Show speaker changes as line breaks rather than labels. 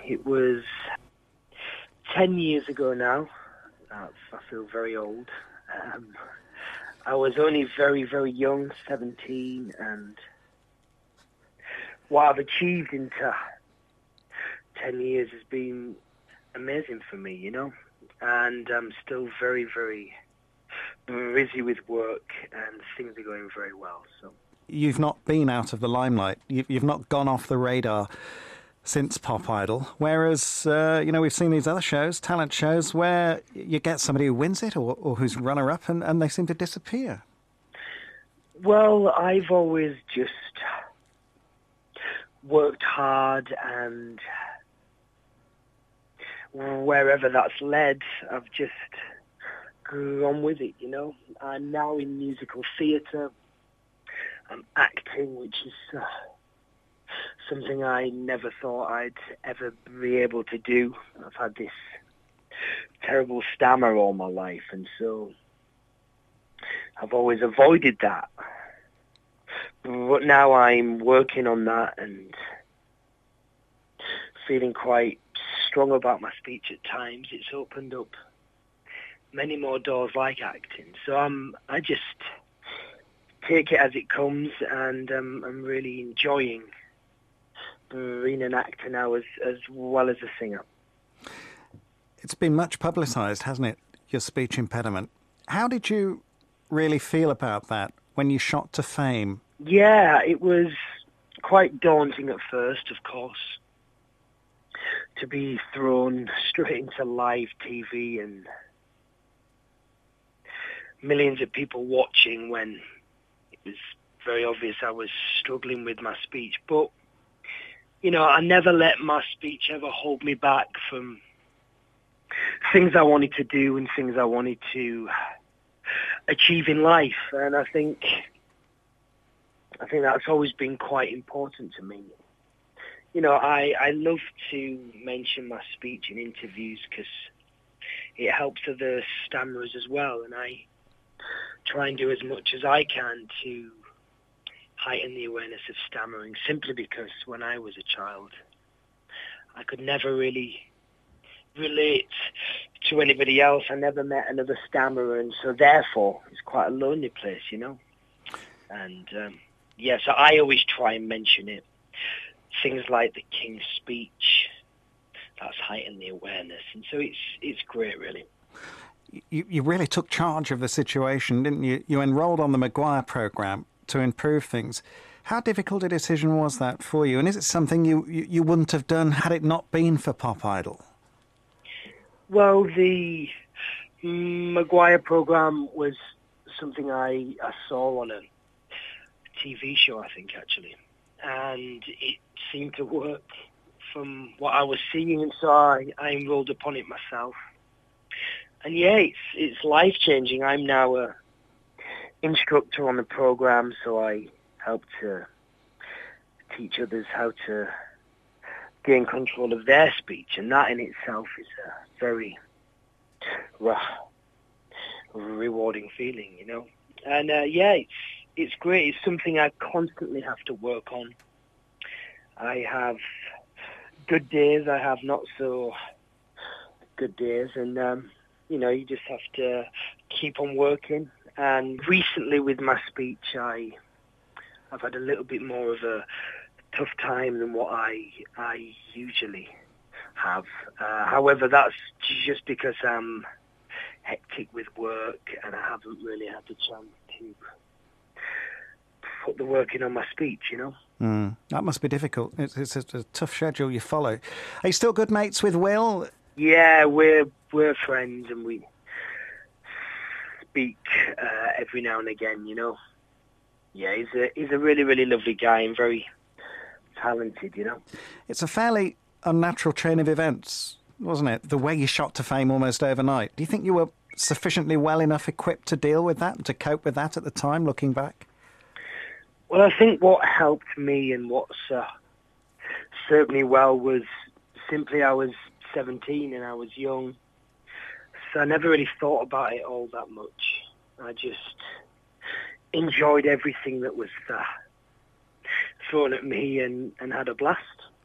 It was 10 years ago now. I feel very old. I was only very, very young, 17, and what I've achieved into 10 years has been amazing for me, you know? And I'm still very, very busy with work, and things are going very well, so.
You've not been out of the limelight. You've not gone off the radar since Pop Idol, whereas, we've seen these other shows, talent shows, where you get somebody who wins it or who's runner-up and they seem to disappear.
Well, I've always just worked hard, and wherever that's led, I've just gone with it, you know. I'm now in musical theatre. I'm acting, which is something I never thought I'd ever be able to do. I've had this terrible stammer all my life, and so I've always avoided that. But now I'm working on that and feeling quite strong about my speech at times. It's opened up many more doors like acting. So I just take it as it comes, and I'm really enjoying being an actor now as well as a singer.
It's been much publicised, hasn't it, your speech impediment? How did you really feel about that when you shot to fame?
Yeah, it was quite daunting at first, of course, to be thrown straight into live TV and millions of people watching when it was very obvious I was struggling with my speech. But, you know, I never let my speech ever hold me back from things I wanted to do and things I wanted to achieve in life. And I think that's always been quite important to me. You know, I love to mention my speech in interviews because it helps other stammerers as well, and I try and do as much as I can to heighten the awareness of stammering, simply because when I was a child, I could never really relate to anybody else. I never met another stammerer, and so therefore it's quite a lonely place, you know. And so I always try and mention it. Things like the King's Speech, that's heightened the awareness, and so it's great, really.
You really took charge of the situation, didn't you? You enrolled on the Maguire programme to improve things. How difficult a decision was that for you? And is it something you wouldn't have done had it not been for Pop Idol?
Well, the Maguire programme was something I saw on a TV show, I think, actually. And it seemed to work from what I was seeing, and so I enrolled upon it myself. And yeah, it's life-changing. I'm now a instructor on the program, so I help to teach others how to gain control of their speech, and that in itself is a very rewarding feeling, you know. And it's great. It's something I constantly have to work on. I have good days, I have not so good days, and you just have to keep on working. And recently with my speech, I've had a little bit more of a tough time than what I usually have. However, that's just because I'm hectic with work and I haven't really had the chance to put the work in on my speech, you know.
That must be difficult. It's a tough schedule you follow. Are you still good mates with Will?
Yeah, we're friends, and we speak every now and again, you know. Yeah, he's a really, really lovely guy and very talented, you know.
It's a fairly unnatural chain of events, wasn't it? The way you shot to fame almost overnight. Do you think you were sufficiently well enough equipped to deal with that and to cope with that at the time, looking back?
Well, I think what helped me and what served me well was simply I was 17 and I was young, so I never really thought about it all that much. I just enjoyed everything that was thrown at me and had a blast.